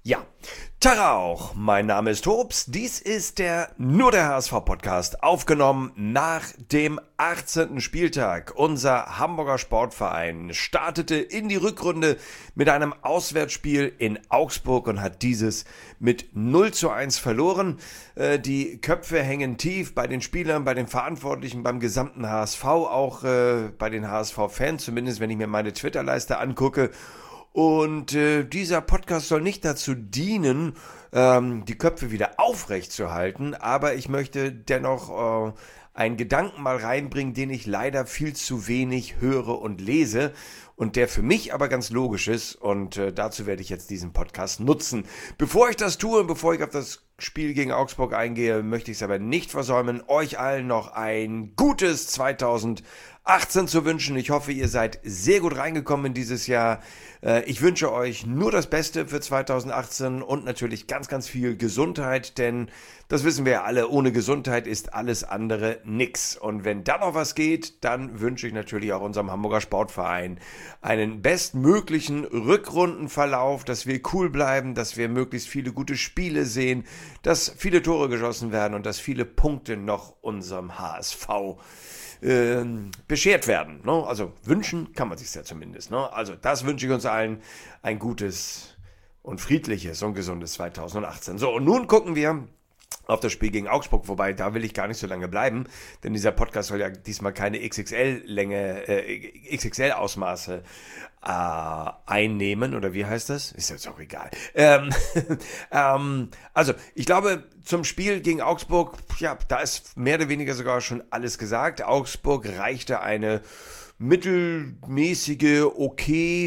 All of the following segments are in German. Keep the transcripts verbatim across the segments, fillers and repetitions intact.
Ja, Tag auch, mein Name ist Tops, dies ist der Nur der H S V-Podcast, aufgenommen nach dem achtzehnten Spieltag. Unser Hamburger Sportverein startete in die Rückrunde mit einem Auswärtsspiel in Augsburg und hat dieses mit null zu eins verloren. Äh, die Köpfe hängen tief bei den Spielern, bei den Verantwortlichen, beim gesamten H S V, auch äh, bei den H S V-Fans, zumindest wenn ich mir meine Twitter-Leiste angucke. Und äh, dieser Podcast soll nicht dazu dienen, ähm, die Köpfe wieder aufrecht zu halten, aber ich möchte dennoch äh, einen Gedanken mal reinbringen, den ich leider viel zu wenig höre und lese und der für mich aber ganz logisch ist, und äh, dazu werde ich jetzt diesen Podcast nutzen. Bevor ich das tue und bevor ich auf das Spiel gegen Augsburg eingehe, möchte ich es aber nicht versäumen, euch allen noch ein gutes zweitausendachtzehn zu wünschen. Ich hoffe, ihr seid sehr gut reingekommen in dieses Jahr. Ich wünsche euch nur das Beste für zweitausendachtzehn und natürlich ganz, ganz viel Gesundheit, denn das wissen wir ja alle, ohne Gesundheit ist alles andere nix. Und wenn da noch was geht, dann wünsche ich natürlich auch unserem Hamburger Sportverein einen bestmöglichen Rückrundenverlauf, dass wir cool bleiben, dass wir möglichst viele gute Spiele sehen, dass viele Tore geschossen werden und dass viele Punkte noch unserem H S V äh, beschert werden. Ne? Also wünschen kann man sich ja zumindest. Ne? Also das wünsche ich uns allen, ein gutes und friedliches und gesundes zweitausendachtzehn. So, und nun gucken wir auf das Spiel gegen Augsburg, wobei da will ich gar nicht so lange bleiben, denn dieser Podcast soll ja diesmal keine X X L-Länge, äh, X X L-Ausmaße äh, einnehmen, oder wie heißt das? Ist jetzt auch egal. Ähm, ähm, also, ich glaube, zum Spiel gegen Augsburg, ja, da ist mehr oder weniger sogar schon alles gesagt. Augsburg reichte eine mittelmäßige, okay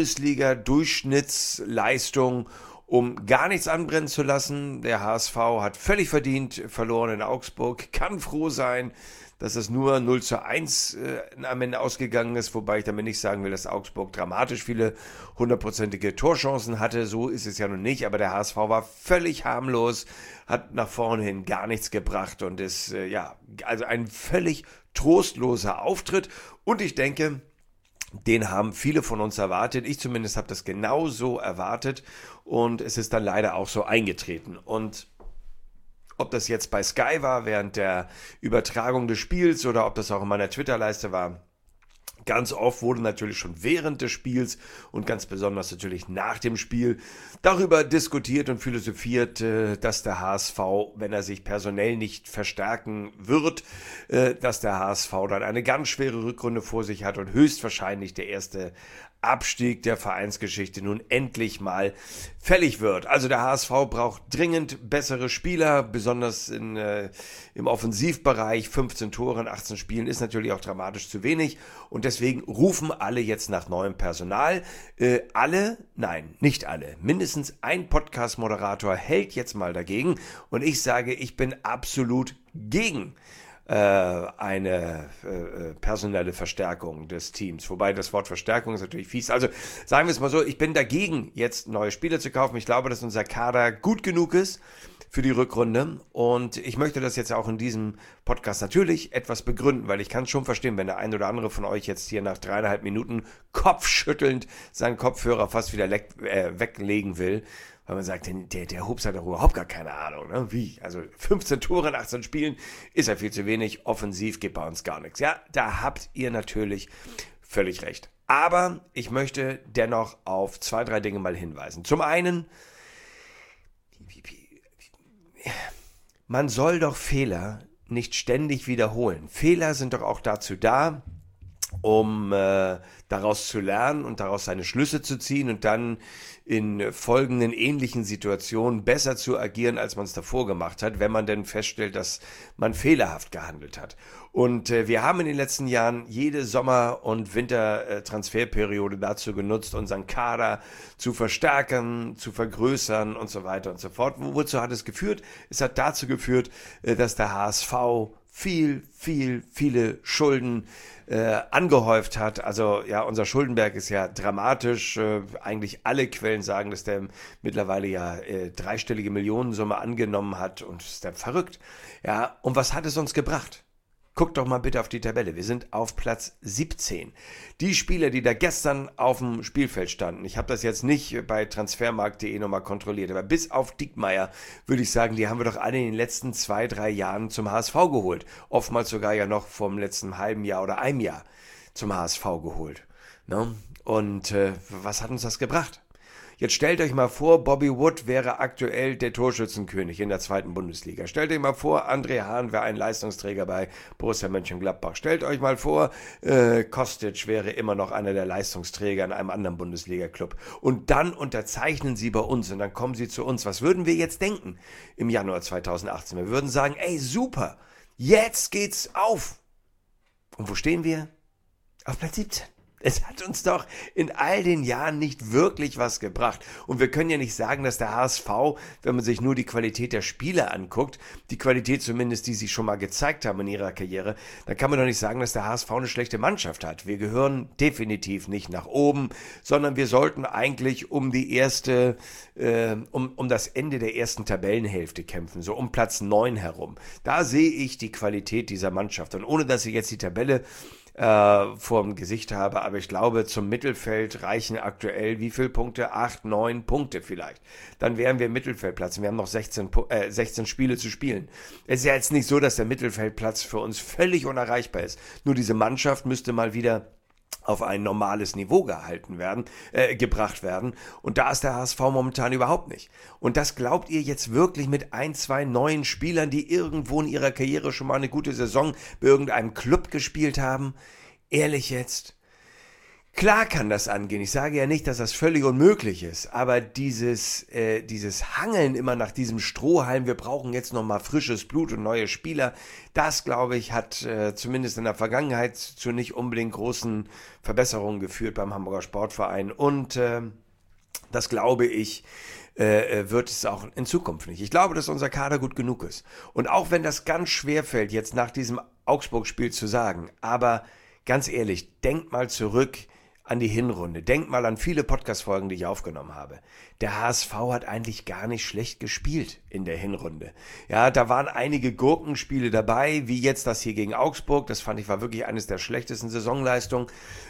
Bundesliga-Durchschnittsleistung, um gar nichts anbrennen zu lassen. Der H S V hat völlig verdient verloren in Augsburg, kann froh sein, dass es nur null zu eins äh, am Ende ausgegangen ist, wobei ich damit nicht sagen will, dass Augsburg dramatisch viele hundertprozentige Torchancen hatte, so ist es ja noch nicht, aber der H S V war völlig harmlos, hat nach vorne hin gar nichts gebracht und ist, äh, ja, also ein völlig trostloser Auftritt, und ich denke, den haben viele von uns erwartet. Ich zumindest habe das genauso erwartet und es ist dann leider auch so eingetreten. Und ob das jetzt bei Sky war während der Übertragung des Spiels oder ob das auch in meiner Twitter-Leiste war, ganz oft wurde natürlich schon während des Spiels und ganz besonders natürlich nach dem Spiel darüber diskutiert und philosophiert, dass der H S V, wenn er sich personell nicht verstärken wird, dass der H S V dann eine ganz schwere Rückrunde vor sich hat und höchstwahrscheinlich der erste Abstieg der Vereinsgeschichte nun endlich mal fällig wird. Also der H S V braucht dringend bessere Spieler, besonders in, äh, im Offensivbereich. fünfzehn Tore in achtzehn Spielen ist natürlich auch dramatisch zu wenig und deswegen rufen alle jetzt nach neuem Personal. Äh, alle, nein, nicht alle, mindestens ein Podcast-Moderator hält jetzt mal dagegen und ich sage, ich bin absolut gegen eine äh, personelle Verstärkung des Teams. Wobei das Wort Verstärkung ist natürlich fies. Also sagen wir es mal so, ich bin dagegen, jetzt neue Spieler zu kaufen. Ich glaube, dass unser Kader gut genug ist für die Rückrunde und ich möchte das jetzt auch in diesem Podcast natürlich etwas begründen, weil ich kann es schon verstehen, wenn der ein oder andere von euch jetzt hier nach dreieinhalb Minuten kopfschüttelnd seinen Kopfhörer fast wieder leck, äh, weglegen will, weil man sagt, der, der Hops hat doch überhaupt gar keine Ahnung. Ne? Wie? Also fünfzehn Tore in achtzehn Spielen ist ja viel zu wenig. Offensiv geht bei uns gar nichts. Ja, da habt ihr natürlich völlig recht. Aber ich möchte dennoch auf zwei, drei Dinge mal hinweisen. Zum einen, man soll doch Fehler nicht ständig wiederholen. Fehler sind doch auch dazu da, um äh, daraus zu lernen und daraus seine Schlüsse zu ziehen und dann in folgenden ähnlichen Situationen besser zu agieren, als man es davor gemacht hat, wenn man denn feststellt, dass man fehlerhaft gehandelt hat. Und äh, wir haben in den letzten Jahren jede Sommer- und Wintertransferperiode dazu genutzt, unseren Kader zu verstärken, zu vergrößern und so weiter und so fort. Wozu hat es geführt? Es hat dazu geführt, äh, dass der H S V viel, viel, viele Schulden äh, angehäuft hat. Also ja, unser Schuldenberg ist ja dramatisch. Äh, eigentlich alle Quellen sagen, dass der mittlerweile ja äh, dreistellige Millionensumme angenommen hat und ist der verrückt. Ja, und was hat es uns gebracht? Guckt doch mal bitte auf die Tabelle. Wir sind auf Platz siebzehn. Die Spieler, die da gestern auf dem Spielfeld standen, ich habe das jetzt nicht bei transfermarkt punkt de nochmal kontrolliert, aber bis auf Diekmeyer würde ich sagen, die haben wir doch alle in den letzten zwei, drei Jahren zum H S V geholt. Oftmals sogar ja noch vom letzten halben Jahr oder einem Jahr zum H S V geholt. Ne? Und äh, was hat uns das gebracht? Jetzt stellt euch mal vor, Bobby Wood wäre aktuell der Torschützenkönig in der zweiten Bundesliga. Stellt euch mal vor, André Hahn wäre ein Leistungsträger bei Borussia Mönchengladbach. Stellt euch mal vor, äh, Kostic wäre immer noch einer der Leistungsträger in einem anderen Bundesliga-Club. Und dann unterzeichnen sie bei uns und dann kommen sie zu uns. Was würden wir jetzt denken im Januar zweitausendachtzehn? Wir würden sagen, ey, super, jetzt geht's auf. Und wo stehen wir? Auf Platz siebzehn. Es hat uns doch in all den Jahren nicht wirklich was gebracht. Und wir können ja nicht sagen, dass der H S V, wenn man sich nur die Qualität der Spieler anguckt, die Qualität zumindest, die sie schon mal gezeigt haben in ihrer Karriere, dann kann man doch nicht sagen, dass der H S V eine schlechte Mannschaft hat. Wir gehören definitiv nicht nach oben, sondern wir sollten eigentlich um die erste, äh, um, um das Ende der ersten Tabellenhälfte kämpfen, so um Platz neun herum. Da sehe ich die Qualität dieser Mannschaft. Und ohne, dass ich jetzt die Tabelle äh, vor dem Gesicht habe, aber ich glaube, zum Mittelfeld reichen aktuell wie viele Punkte? Acht, neun Punkte vielleicht. Dann wären wir im Mittelfeldplatz und wir haben noch sechzehn, äh, sechzehn Spiele zu spielen. Es ist ja jetzt nicht so, dass der Mittelfeldplatz für uns völlig unerreichbar ist. Nur diese Mannschaft müsste mal wieder auf ein normales Niveau gehalten werden, äh, gebracht werden. Und da ist der H S V momentan überhaupt nicht. Und das glaubt ihr jetzt wirklich mit ein, zwei neuen Spielern, die irgendwo in ihrer Karriere schon mal eine gute Saison bei irgendeinem Club gespielt haben? Ehrlich jetzt? Klar kann das angehen. Ich sage ja nicht, dass das völlig unmöglich ist, aber dieses, äh, dieses Hangeln immer nach diesem Strohhalm, wir brauchen jetzt nochmal frisches Blut und neue Spieler, das, glaube ich, hat äh, zumindest in der Vergangenheit zu nicht unbedingt großen Verbesserungen geführt beim Hamburger Sportverein und äh, das, glaube ich, äh, wird es auch in Zukunft nicht. Ich glaube, dass unser Kader gut genug ist. Und auch wenn das ganz schwer fällt, jetzt nach diesem Augsburg-Spiel zu sagen, aber ganz ehrlich, denkt mal zurück an die Hinrunde. Denkt mal an viele Podcast-Folgen, die ich aufgenommen habe. Der H S V hat eigentlich gar nicht schlecht gespielt in der Hinrunde. Ja, da waren einige Gurkenspiele dabei, wie jetzt das hier gegen Augsburg. Das fand ich war wirklich eines der schlechtesten Saisonleistungen.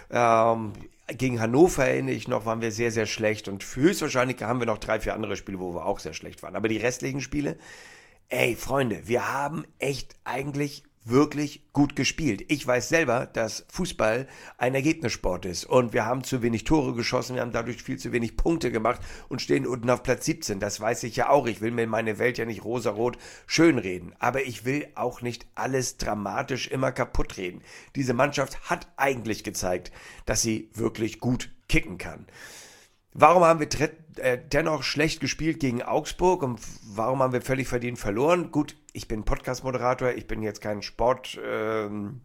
Ähm, gegen Hannover erinnere ich noch, waren wir sehr, sehr schlecht. Und höchstwahrscheinlich haben wir noch drei, vier andere Spiele, wo wir auch sehr schlecht waren. Aber die restlichen Spiele, ey, Freunde, wir haben echt eigentlich wirklich gut gespielt. Ich weiß selber, dass Fußball ein Ergebnissport ist und wir haben zu wenig Tore geschossen, wir haben dadurch viel zu wenig Punkte gemacht und stehen unten auf Platz siebzehn. Das weiß ich ja auch. Ich will mir meine Welt ja nicht rosarot schönreden, aber ich will auch nicht alles dramatisch immer kaputt reden. Diese Mannschaft hat eigentlich gezeigt, dass sie wirklich gut kicken kann. Warum haben wir dennoch schlecht gespielt gegen Augsburg und warum haben wir völlig verdient verloren? Gut, ich bin Podcast-Moderator, ich bin jetzt kein Sportpsychologe,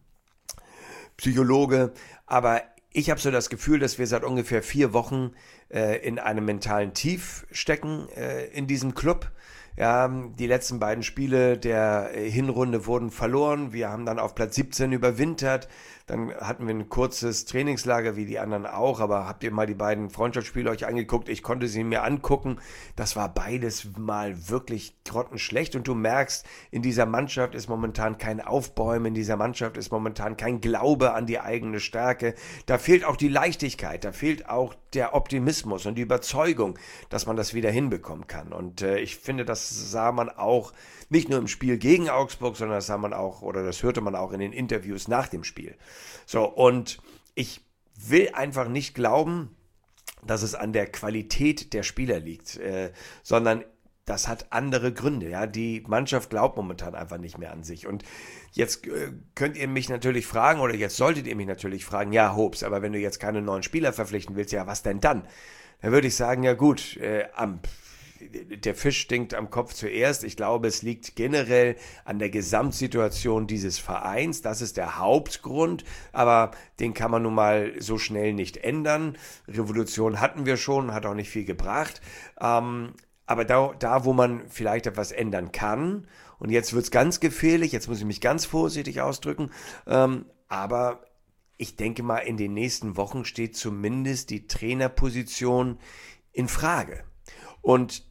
ähm, aber ich habe so das Gefühl, dass wir seit ungefähr vier Wochen äh, in einem mentalen Tief stecken äh, in diesem Club. Ja, die letzten beiden Spiele der Hinrunde wurden verloren. Wir haben dann auf Platz siebzehn überwintert. Dann hatten wir ein kurzes Trainingslager, wie die anderen auch. Aber habt ihr mal die beiden Freundschaftsspiele euch angeguckt? Ich konnte sie mir angucken. Das war beides mal wirklich grottenschlecht. Und du merkst, in dieser Mannschaft ist momentan kein Aufbäumen. In dieser Mannschaft ist momentan kein Glaube an die eigene Stärke. Da fehlt auch die Leichtigkeit. Da fehlt auch der Optimismus und die Überzeugung, dass man das wieder hinbekommen kann. Und äh, ich finde, das sah man auch nicht nur im Spiel gegen Augsburg, sondern das sah man auch, oder das hörte man auch in den Interviews nach dem Spiel. So, und ich will einfach nicht glauben, dass es an der Qualität der Spieler liegt, äh, sondern das hat andere Gründe. Ja, die Mannschaft glaubt momentan einfach nicht mehr an sich. Und jetzt äh, könnt ihr mich natürlich fragen, oder jetzt solltet ihr mich natürlich fragen, ja, Hobbs, aber wenn du jetzt keine neuen Spieler verpflichten willst, ja, was denn dann? Dann würde ich sagen, ja gut, äh, am der Fisch stinkt am Kopf zuerst. Ich glaube, es liegt generell an der Gesamtsituation dieses Vereins. Das ist der Hauptgrund, aber den kann man nun mal so schnell nicht ändern. Revolution hatten wir schon, hat auch nicht viel gebracht. Ähm, aber da, da, wo man vielleicht etwas ändern kann, und jetzt wird's ganz gefährlich, jetzt muss ich mich ganz vorsichtig ausdrücken, ähm, aber ich denke mal, in den nächsten Wochen steht zumindest die Trainerposition in Frage. Und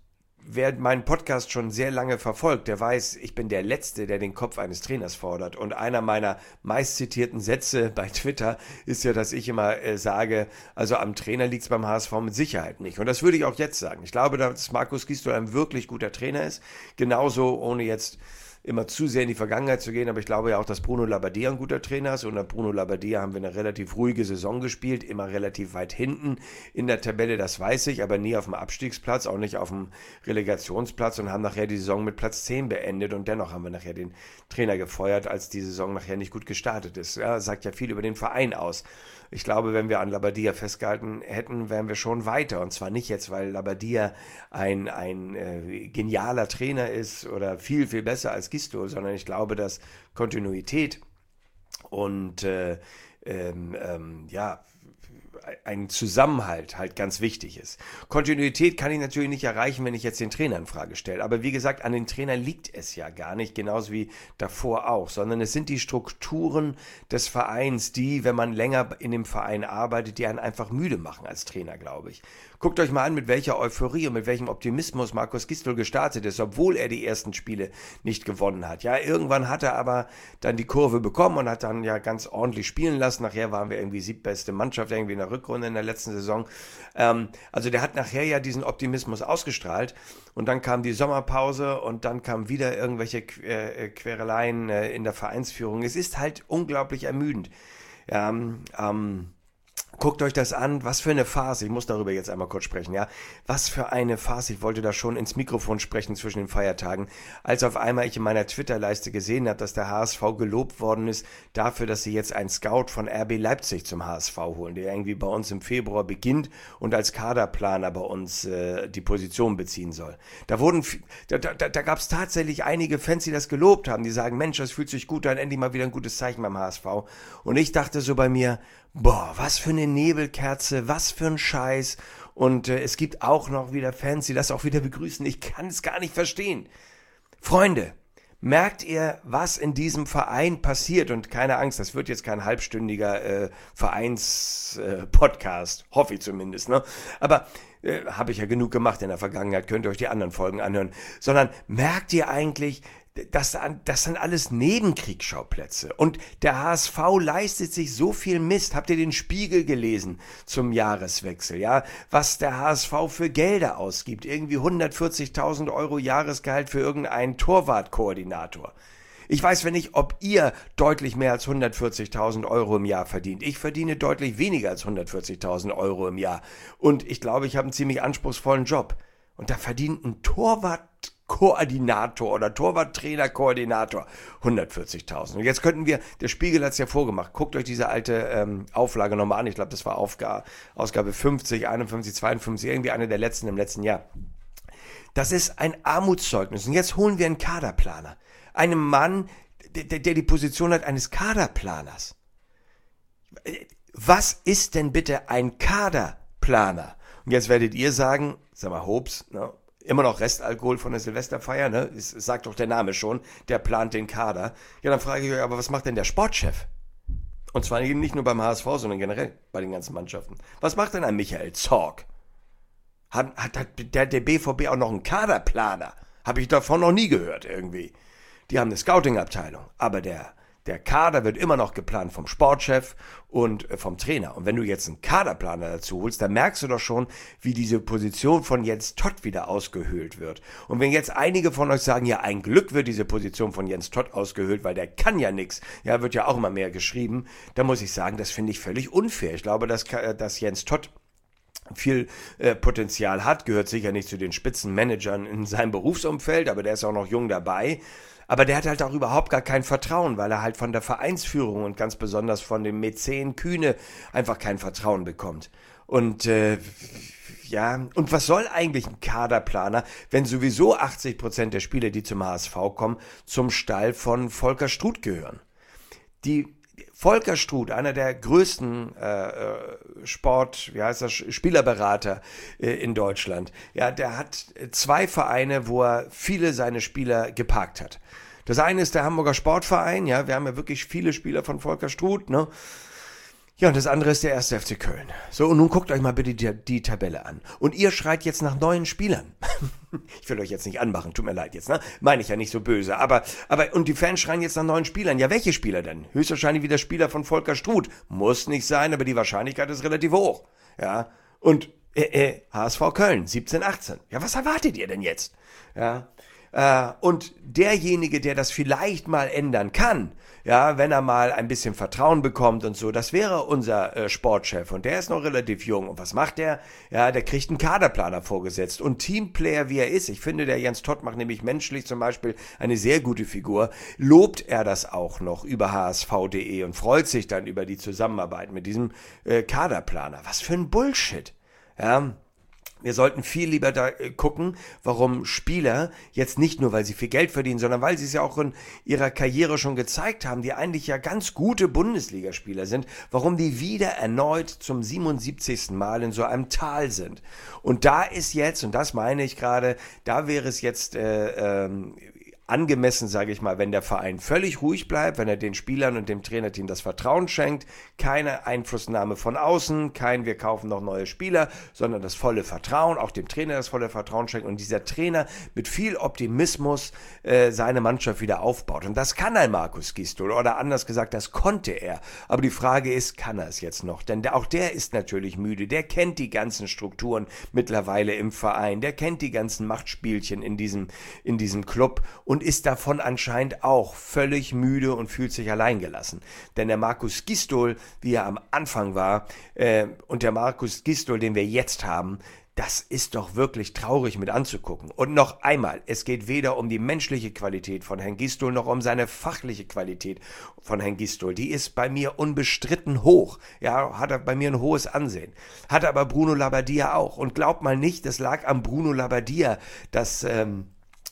wer meinen Podcast schon sehr lange verfolgt, der weiß, ich bin der Letzte, der den Kopf eines Trainers fordert. Und einer meiner meistzitierten Sätze bei Twitter ist ja, dass ich immer äh, sage, also am Trainer liegt es beim H S V mit Sicherheit nicht. Und das würde ich auch jetzt sagen. Ich glaube, dass Markus Gisdol ein wirklich guter Trainer ist. Genauso, ohne jetzt immer zu sehr in die Vergangenheit zu gehen, aber ich glaube ja auch, dass Bruno Labbadia ein guter Trainer ist. Unter Bruno Labbadia haben wir eine relativ ruhige Saison gespielt, immer relativ weit hinten in der Tabelle, das weiß ich, aber nie auf dem Abstiegsplatz, auch nicht auf dem Relegationsplatz und haben nachher die Saison mit Platz zehn beendet und dennoch haben wir nachher den Trainer gefeuert, als die Saison nachher nicht gut gestartet ist. Ja, sagt ja viel über den Verein aus. Ich glaube, wenn wir an Labbadia festgehalten hätten, wären wir schon weiter. Und zwar nicht jetzt, weil Labbadia ein, ein äh, genialer Trainer ist oder viel, viel besser als Gisdol, sondern ich glaube, dass Kontinuität und äh, ähm, ähm, ja, ein Zusammenhalt halt ganz wichtig ist. Kontinuität kann ich natürlich nicht erreichen, wenn ich jetzt den Trainer in Frage stelle. Aber wie gesagt, an den Trainer liegt es ja gar nicht, genauso wie davor auch, sondern es sind die Strukturen des Vereins, die, wenn man länger in dem Verein arbeitet, die einen einfach müde machen als Trainer, glaube ich. Guckt euch mal an, mit welcher Euphorie und mit welchem Optimismus Markus Gisdol gestartet ist, obwohl er die ersten Spiele nicht gewonnen hat. Ja, irgendwann hat er aber dann die Kurve bekommen und hat dann ja ganz ordentlich spielen lassen. Nachher waren wir irgendwie siebtbeste Mannschaft irgendwie in der Rückrunde in der letzten Saison. Ähm, also der hat nachher ja diesen Optimismus ausgestrahlt und dann kam die Sommerpause und dann kamen wieder irgendwelche äh, Quereleien äh, in der Vereinsführung. Es ist halt unglaublich ermüdend. Ja, ähm, Guckt euch das an, was für eine Farce, ich muss darüber jetzt einmal kurz sprechen, ja, was für eine Farce, ich wollte da schon ins Mikrofon sprechen zwischen den Feiertagen, als auf einmal ich in meiner Twitter-Leiste gesehen habe, dass der H S V gelobt worden ist dafür, dass sie jetzt einen Scout von R B Leipzig zum H S V holen, der irgendwie bei uns im Februar beginnt und als Kaderplaner bei uns äh, die Position beziehen soll. Da wurden, da, da, da gab es tatsächlich einige Fans, die das gelobt haben, die sagen, Mensch, das fühlt sich gut an, endlich mal wieder ein gutes Zeichen beim H S V. Und ich dachte so bei mir, boah, was für eine Nebelkerze, was für ein Scheiß. Und äh, es gibt auch noch wieder Fans, die das auch wieder begrüßen. Ich kann es gar nicht verstehen. Freunde, merkt ihr, was in diesem Verein passiert? Und keine Angst, das wird jetzt kein halbstündiger äh, Vereins-Podcast, äh, hoffe ich zumindest. Ne? Aber äh, habe ich ja genug gemacht in der Vergangenheit, könnt ihr euch die anderen Folgen anhören. Sondern merkt ihr eigentlich, Das, das sind alles Nebenkriegsschauplätze. Und der H S V leistet sich so viel Mist. Habt ihr den Spiegel gelesen zum Jahreswechsel? Ja, was der H S V für Gelder ausgibt. Irgendwie hundertvierzigtausend Euro Jahresgehalt für irgendeinen Torwartkoordinator. Ich weiß wenn nicht, ob ihr deutlich mehr als hundertvierzigtausend Euro im Jahr verdient. Ich verdiene deutlich weniger als hundertvierzigtausend Euro im Jahr. Und ich glaube, ich habe einen ziemlich anspruchsvollen Job. Und da verdient ein Torwartkoordinator oder Torwarttrainer-Koordinator hundertvierzigtausend. Und jetzt könnten wir, der Spiegel hat es ja vorgemacht, guckt euch diese alte ähm, Auflage nochmal an, ich glaube, das war Aufga- Ausgabe fünfzig, einundfünfzig, zweiundfünfzig, irgendwie eine der letzten im letzten Jahr. Das ist ein Armutszeugnis. Und jetzt holen wir einen Kaderplaner. Einen Mann, der, der die Position hat eines Kaderplaners. Was ist denn bitte ein Kaderplaner? Und jetzt werdet ihr sagen, sag mal, Hobbs, ne? Immer noch Restalkohol von der Silvesterfeier, ne? Das sagt doch der Name schon, der plant den Kader. Ja, dann frage ich euch, aber was macht denn der Sportchef? Und zwar nicht nur beim H S V, sondern generell bei den ganzen Mannschaften. Was macht denn ein Michael Zorg? Hat, hat, hat der, der B V B auch noch einen Kaderplaner? Habe ich davon noch nie gehört irgendwie. Die haben eine Scouting-Abteilung, aber der Der Kader wird immer noch geplant vom Sportchef und vom Trainer. Und wenn du jetzt einen Kaderplaner dazu holst, dann merkst du doch schon, wie diese Position von Jens Todt wieder ausgehöhlt wird. Und wenn jetzt einige von euch sagen, ja, ein Glück wird diese Position von Jens Todt ausgehöhlt, weil der kann ja nichts, ja, wird ja auch immer mehr geschrieben, dann muss ich sagen, das finde ich völlig unfair. Ich glaube, dass, dass Jens Todt viel äh, Potenzial hat, gehört sicher nicht zu den Spitzenmanagern in seinem Berufsumfeld, aber der ist auch noch jung dabei. Aber der hat halt auch überhaupt gar kein Vertrauen, weil er halt von der Vereinsführung und ganz besonders von dem Mäzen Kühne einfach kein Vertrauen bekommt. Und äh, ja, und was soll eigentlich ein Kaderplaner, wenn sowieso achtzig Prozent der Spieler, die zum H S V kommen, zum Stall von Volker Struth gehören? Die Volker Struth, einer der größten äh, Sport, wie heißt das, Spielerberater äh, in Deutschland, ja, der hat zwei Vereine, wo er viele seine Spieler geparkt hat. Das eine ist der Hamburger Sportverein, ja, wir haben ja wirklich viele Spieler von Volker Struth, ne? Ja, und das andere ist der erste F C Köln. So, und nun guckt euch mal bitte die, die Tabelle an. Und ihr schreit jetzt nach neuen Spielern. Ich will euch jetzt nicht anmachen, tut mir leid jetzt, ne? Meine ich ja nicht so böse. Aber, aber, und die Fans schreien jetzt nach neuen Spielern. Ja, welche Spieler denn? Höchstwahrscheinlich wieder Spieler von Volker Struth. Muss nicht sein, aber die Wahrscheinlichkeit ist relativ hoch. Ja, und, äh, äh, H S V Köln, siebzehn, achtzehn. Ja, was erwartet ihr denn jetzt? Ja, äh, und derjenige, der das vielleicht mal ändern kann, ja, wenn er mal ein bisschen Vertrauen bekommt und so, das wäre unser äh, Sportchef und der ist noch relativ jung. Und was macht der? Ja, der kriegt einen Kaderplaner vorgesetzt und Teamplayer, wie er ist, ich finde, der Jens Todt macht nämlich menschlich zum Beispiel eine sehr gute Figur, lobt er das auch noch über H S V punkt de und freut sich dann über die Zusammenarbeit mit diesem äh, Kaderplaner. Was für ein Bullshit. Ja, wir sollten viel lieber da gucken, warum Spieler jetzt nicht nur, weil sie viel Geld verdienen, sondern weil sie es ja auch in ihrer Karriere schon gezeigt haben, die eigentlich ja ganz gute Bundesligaspieler sind, warum die wieder erneut zum siebenundsiebzigsten Mal in so einem Tal sind. Und da ist jetzt, und das meine ich gerade, da wäre es jetzt äh, ähm, angemessen, sage ich mal, wenn der Verein völlig ruhig bleibt, wenn er den Spielern und dem Trainerteam das Vertrauen schenkt, keine Einflussnahme von außen, kein wir kaufen noch neue Spieler, sondern das volle Vertrauen, auch dem Trainer das volle Vertrauen schenkt und dieser Trainer mit viel Optimismus äh, seine Mannschaft wieder aufbaut. Und das kann ein Markus Gisdol oder anders gesagt, das konnte er. Aber die Frage ist, kann er es jetzt noch? Denn der, auch der ist natürlich müde, der kennt die ganzen Strukturen mittlerweile im Verein, der kennt die ganzen Machtspielchen in diesem, in diesem Club und und ist davon anscheinend auch völlig müde und fühlt sich alleingelassen. Denn der Markus Gisdol, wie er am Anfang war, äh, und der Markus Gisdol, den wir jetzt haben, das ist doch wirklich traurig mit anzugucken. Und noch einmal, es geht weder um die menschliche Qualität von Herrn Gisdol noch um seine fachliche Qualität von Herrn Gisdol. Die ist bei mir unbestritten hoch. Ja, hat er bei mir ein hohes Ansehen. Hat aber Bruno Labbadia auch. Und glaubt mal nicht, das lag am Bruno Labbadia, dass ähm,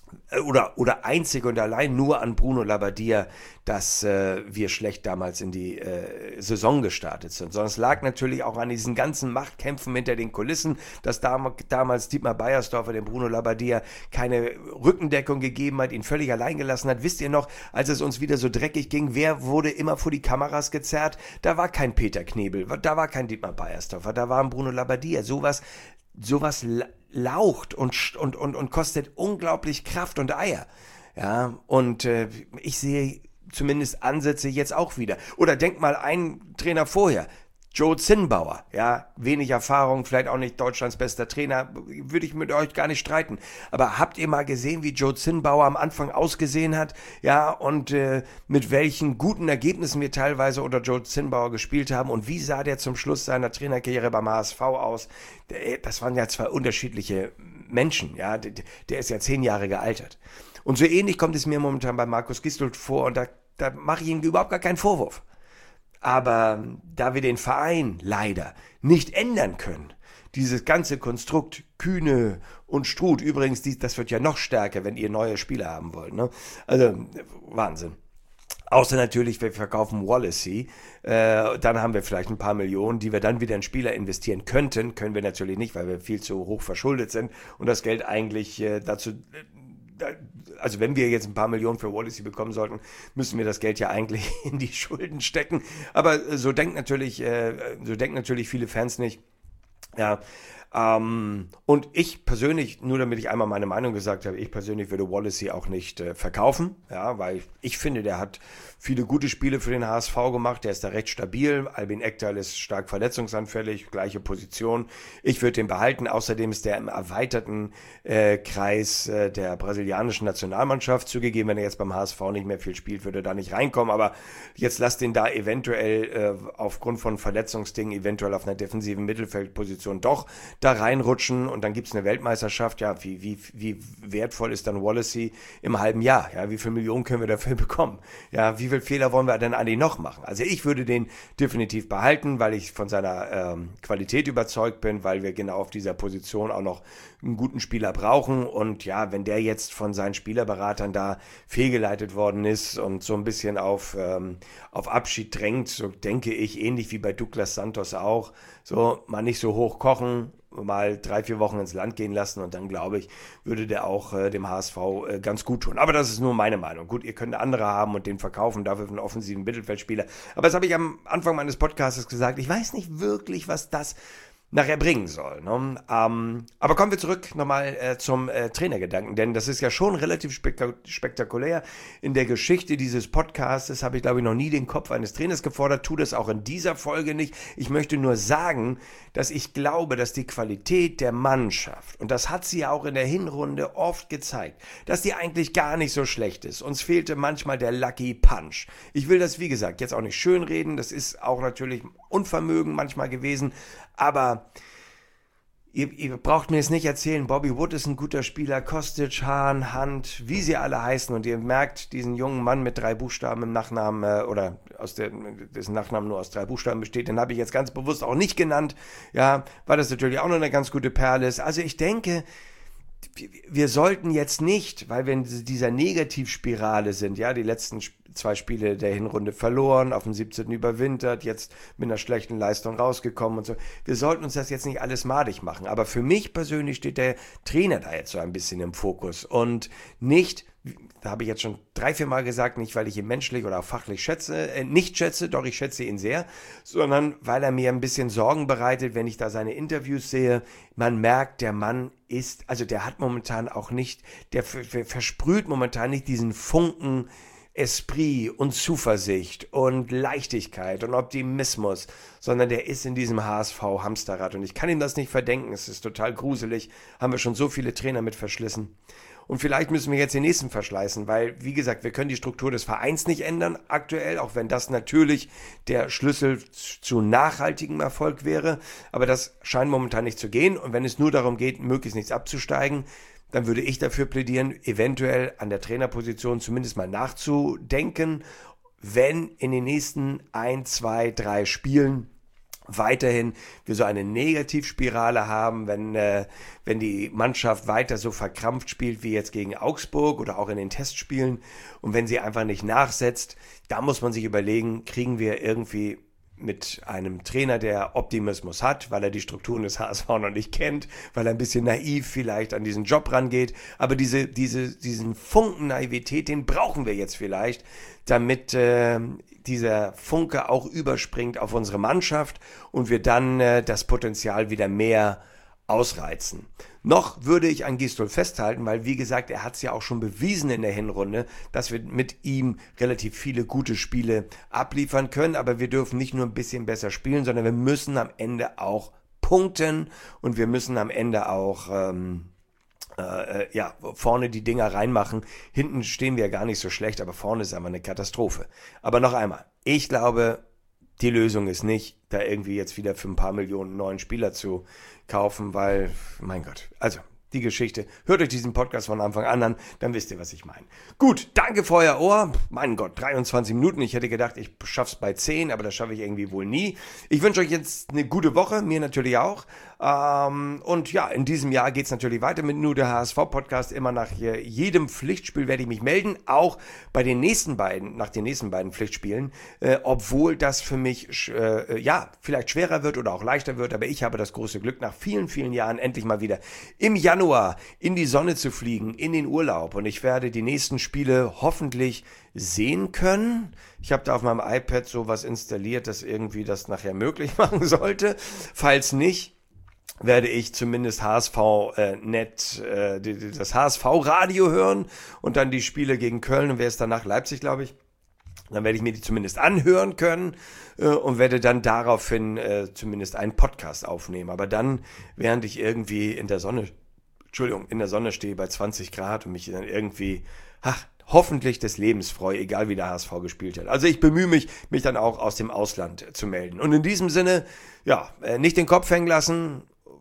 oder oder einzig und allein nur an Bruno Labbadia, dass äh, wir schlecht damals in die äh, Saison gestartet sind, sondern es lag natürlich auch an diesen ganzen Machtkämpfen hinter den Kulissen, dass dam damals Dietmar Beiersdorfer dem Bruno Labbadia keine Rückendeckung gegeben hat, ihn völlig allein gelassen hat. Wisst ihr noch, als es uns wieder so dreckig ging, wer wurde immer vor die Kameras gezerrt? Da war kein Peter Knebel, da war kein Dietmar Beiersdorfer, da war ein Bruno Labbadia. Sowas sowas laucht und, und, und, und kostet unglaublich Kraft und Eier. Ja, und äh, ich sehe zumindest Ansätze jetzt auch wieder. Oder denkt mal einen Trainer vorher. Joe Zinnbauer, ja, wenig Erfahrung, vielleicht auch nicht Deutschlands bester Trainer, würde ich mit euch gar nicht streiten. Aber habt ihr mal gesehen, wie Joe Zinnbauer am Anfang ausgesehen hat? Ja, und äh, mit welchen guten Ergebnissen wir teilweise unter Joe Zinnbauer gespielt haben und wie sah der zum Schluss seiner Trainerkarriere beim H S V aus? Das waren ja zwei unterschiedliche Menschen, ja, der, der ist ja zehn Jahre gealtert. Und so ähnlich kommt es mir momentan bei Markus Gisdol vor und da, da mache ich ihm überhaupt gar keinen Vorwurf. Aber da wir den Verein leider nicht ändern können, dieses ganze Konstrukt Kühne und Struth, übrigens, dies, das wird ja noch stärker, wenn ihr neue Spieler haben wollt. Ne? Also Wahnsinn. Außer natürlich, wir verkaufen Wallacey, äh, dann haben wir vielleicht ein paar Millionen, die wir dann wieder in Spieler investieren könnten. Können wir natürlich nicht, weil wir viel zu hoch verschuldet sind und das Geld eigentlich äh, dazu... Äh, Also wenn wir jetzt ein paar Millionen für Wallacey bekommen sollten, müssen wir das Geld ja eigentlich in die Schulden stecken. Aber so denkt natürlich, äh, so denken natürlich viele Fans nicht. Ja, ähm, und ich persönlich, nur damit ich einmal meine Meinung gesagt habe, ich persönlich würde Wallacey auch nicht äh, verkaufen, ja, weil ich, ich finde, der hat viele gute Spiele für den H S V gemacht, der ist da recht stabil, Albin Ekdal ist stark verletzungsanfällig, gleiche Position, ich würde den behalten, außerdem ist der im erweiterten äh, Kreis äh, der brasilianischen Nationalmannschaft zugegeben, wenn er jetzt beim H S V nicht mehr viel spielt, würde er da nicht reinkommen, aber jetzt lasst den da eventuell äh, aufgrund von Verletzungsdingen, eventuell auf einer defensiven Mittelfeldposition doch da reinrutschen und dann gibt's eine Weltmeisterschaft, ja, wie, wie, wie wertvoll ist dann Wallacey im halben Jahr, ja, wie viel Millionen können wir dafür bekommen, ja, wie viel Fehler wollen wir denn eigentlich noch machen, also ich würde den definitiv behalten, weil ich von seiner ähm, Qualität überzeugt bin, weil wir genau auf dieser Position auch noch einen guten Spieler brauchen und ja, wenn der jetzt von seinen Spielerberatern da fehlgeleitet worden ist und so ein bisschen auf, ähm, auf Abschied drängt, so denke ich, ähnlich wie bei Douglas Santos auch, so mal nicht so hoch kochen, mal drei, vier Wochen ins Land gehen lassen und dann, glaube ich, würde der auch äh, dem H S V äh, ganz gut tun. Aber das ist nur meine Meinung. Gut, ihr könnt andere haben und den verkaufen, dafür einen offensiven Mittelfeldspieler. Aber das habe ich am Anfang meines Podcasts gesagt. Ich weiß nicht wirklich, was das nachher bringen soll. Ne? Ähm, aber kommen wir zurück nochmal äh, zum äh, Trainergedanken, denn das ist ja schon relativ spek- spektakulär. In der Geschichte dieses Podcasts habe ich, glaube ich, noch nie den Kopf eines Trainers gefordert, tue das auch in dieser Folge nicht. Ich möchte nur sagen, dass ich glaube, dass die Qualität der Mannschaft, und das hat sie ja auch in der Hinrunde oft gezeigt, dass die eigentlich gar nicht so schlecht ist. Uns fehlte manchmal der Lucky Punch. Ich will das, wie gesagt, jetzt auch nicht schönreden, das ist auch natürlich Unvermögen manchmal gewesen, aber ihr, ihr braucht mir jetzt nicht erzählen, Bobby Wood ist ein guter Spieler, Kostic, Hahn, Hunt, wie sie alle heißen, und ihr merkt diesen jungen Mann mit drei Buchstaben im Nachnamen, äh, oder aus der, dessen Nachnamen nur aus drei Buchstaben besteht, den habe ich jetzt ganz bewusst auch nicht genannt, ja, weil das natürlich auch noch eine ganz gute Perle ist. Also ich denke, wir sollten jetzt nicht, weil wir in dieser Negativspirale sind, ja, die letzten zwei Spiele der Hinrunde verloren, auf dem siebzehnten überwintert, jetzt mit einer schlechten Leistung rausgekommen und so. Wir sollten uns das jetzt nicht alles madig machen. Aber für mich persönlich steht der Trainer da jetzt so ein bisschen im Fokus und nicht, da habe ich jetzt schon drei, vier Mal gesagt, nicht weil ich ihn menschlich oder auch fachlich schätze, äh, nicht schätze, doch ich schätze ihn sehr, sondern weil er mir ein bisschen Sorgen bereitet, wenn ich da seine Interviews sehe. Man merkt, der Mann ist, also der hat momentan auch nicht, der versprüht momentan nicht diesen Funken Esprit und Zuversicht und Leichtigkeit und Optimismus, sondern der ist in diesem H S V-Hamsterrad und ich kann ihm das nicht verdenken, es ist total gruselig, haben wir schon so viele Trainer mit verschlissen. Und vielleicht müssen wir jetzt den nächsten verschleißen, weil, wie gesagt, wir können die Struktur des Vereins nicht ändern aktuell, auch wenn das natürlich der Schlüssel zu nachhaltigem Erfolg wäre, aber das scheint momentan nicht zu gehen und wenn es nur darum geht, möglichst nichts abzusteigen, dann würde ich dafür plädieren, eventuell an der Trainerposition zumindest mal nachzudenken, wenn in den nächsten ein, zwei, drei Spielen weiterhin wir so eine Negativspirale haben, wenn, äh, wenn die Mannschaft weiter so verkrampft spielt wie jetzt gegen Augsburg oder auch in den Testspielen und wenn sie einfach nicht nachsetzt, da muss man sich überlegen, kriegen wir irgendwie mit einem Trainer, der Optimismus hat, weil er die Strukturen des H S V noch nicht kennt, weil er ein bisschen naiv vielleicht an diesen Job rangeht. Aber diese, diese, diesen Funken Naivität, den brauchen wir jetzt vielleicht, damit äh, dieser Funke auch überspringt auf unsere Mannschaft und wir dann äh, das Potenzial wieder mehr ausreizen. Noch würde ich an Gistol festhalten, weil wie gesagt, er hat es ja auch schon bewiesen in der Hinrunde, dass wir mit ihm relativ viele gute Spiele abliefern können, aber wir dürfen nicht nur ein bisschen besser spielen, sondern wir müssen am Ende auch punkten und wir müssen am Ende auch ähm, äh, ja, vorne die Dinger reinmachen. Hinten stehen wir gar nicht so schlecht, aber vorne ist einfach eine Katastrophe. Aber noch einmal, ich glaube, die Lösung ist nicht, da irgendwie jetzt wieder für ein paar Millionen neuen Spieler zu kaufen, weil, mein Gott, also die Geschichte, hört euch diesen Podcast von Anfang an an, dann wisst ihr, was ich meine. Gut, danke für euer Ohr. Mein Gott, dreiundzwanzig Minuten. Ich hätte gedacht, ich schaff's bei zehn, aber das schaffe ich irgendwie wohl nie. Ich wünsche euch jetzt eine gute Woche, mir natürlich auch. Ähm, und ja, in diesem Jahr geht's natürlich weiter mit nur der H S V-Podcast. Immer nach jedem Pflichtspiel werde ich mich melden, auch bei den nächsten beiden, nach den nächsten beiden Pflichtspielen, äh, obwohl das für mich, äh, ja, vielleicht schwerer wird oder auch leichter wird, aber ich habe das große Glück, nach vielen, vielen Jahren endlich mal wieder im Januar in die Sonne zu fliegen, in den Urlaub. Und ich werde die nächsten Spiele hoffentlich sehen können. Ich habe da auf meinem iPad sowas installiert, das irgendwie das nachher möglich machen sollte. Falls nicht, werde ich zumindest H S V äh, Net, äh, das H S V-Radio hören und dann die Spiele gegen Köln und wer ist danach? Leipzig, glaube ich. Dann werde ich mir die zumindest anhören können äh, und werde dann daraufhin äh, zumindest einen Podcast aufnehmen. Aber dann, während ich irgendwie in der Sonne Entschuldigung, in der Sonne stehe bei zwanzig Grad und mich dann irgendwie, ach, hoffentlich des Lebens freue, egal wie der H S V gespielt hat. Also ich bemühe mich, mich dann auch aus dem Ausland zu melden. Und in diesem Sinne, ja, nicht den Kopf hängen lassen.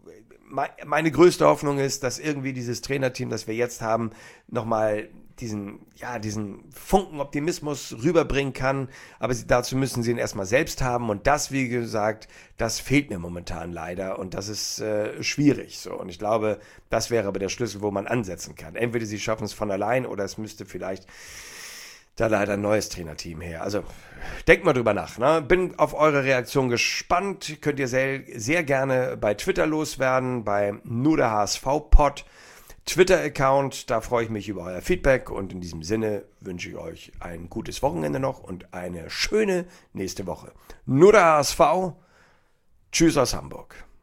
Meine größte Hoffnung ist, dass irgendwie dieses Trainerteam, das wir jetzt haben, nochmal diesen, ja, diesen Funken Optimismus rüberbringen kann. Aber dazu müssen sie ihn erstmal selbst haben. Und das, wie gesagt, das fehlt mir momentan leider. Und das ist äh, schwierig. So. Und ich glaube, das wäre aber der Schlüssel, wo man ansetzen kann. Entweder sie schaffen es von allein oder es müsste vielleicht da leider ein neues Trainerteam her. Also denkt mal drüber nach. Ne? Bin auf eure Reaktion gespannt. Könnt ihr sehr, sehr gerne bei Twitter loswerden, bei nur der H S V-Pod Twitter-Account. Da freue ich mich über euer Feedback und in diesem Sinne wünsche ich euch ein gutes Wochenende noch und eine schöne nächste Woche. Nur der H S V. Tschüss aus Hamburg.